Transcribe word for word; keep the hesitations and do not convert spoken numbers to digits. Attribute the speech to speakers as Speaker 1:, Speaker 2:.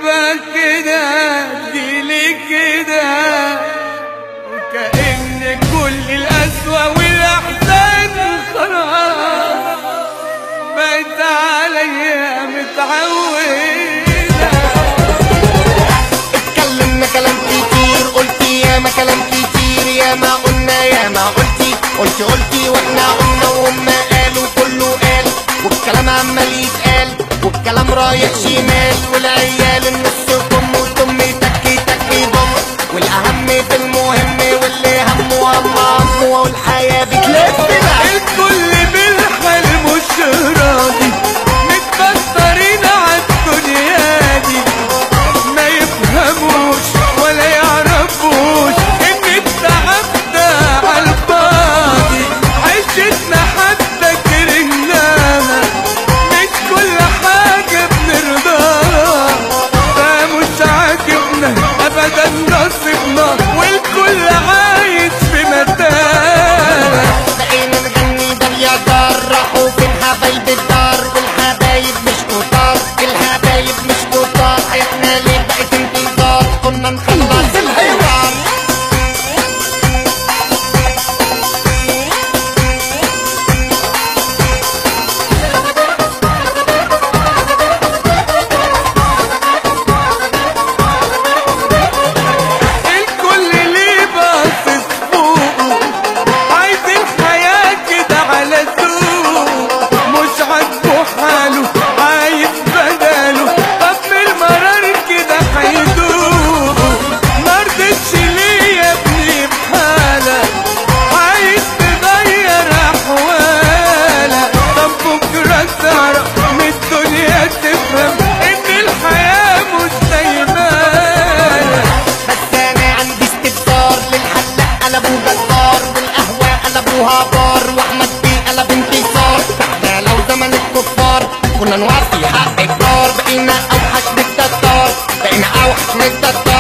Speaker 1: بحبك كده تجيلي كده، وكأن كل القسوة والأحزان خلاص بقت عليا متعودة.
Speaker 2: اتكلمنا كلام كتير، قلتي ياما كلام كتير، ياما قلنا ياما قلتي قلتي قلتي واحنا قلنا وهم قالوا كله قال، والكلام عمال يتقال والكلام رايح شمال، والعيال النص كم وتم تكي تكي ضم، والاهم في المهم واللي همه هم همه، والحياه بتلف بقى.
Speaker 1: الكل بالحال مش راضي، متكسرين عالدنيا دي، ما يفهموش ولا يعرفوش ان التعب ده عالفاضي. عشتنا حتى كرهناها، مش كل حاجة بنرضاها، فمش عاجبنا ابدا نصيبنا، والكل عايش في متاهة.
Speaker 2: بقينا نغني دار يا دار، راحوا فين حبايب الدار، والحبايب مش كتار، الحبايب مش كتار، حياتنا ليه بقت انتظار، كنا نخلص الحوار.
Speaker 1: الكل ليه باصص فوقه، عايز الحياة كده على ذوقه، مش عاجبه حاله عايز بداله، طب من المرار كده هيدوقه. مرضتش ليه يا ابني بحالك، عايز تغير احوالك، طب بكرة تعرف من الدنيا تفهم ان الحياة مش دايمالك.
Speaker 2: بس انا عندي استفسار، للحلاق قلبوا جزار، والقهوة قلبوها بار، واحمد بيه قلب انتصار. احنا لو زمن الكفار كنا نوفي حق الجار، بقينا اوحش من التتار، بقينا اوحش من التتار.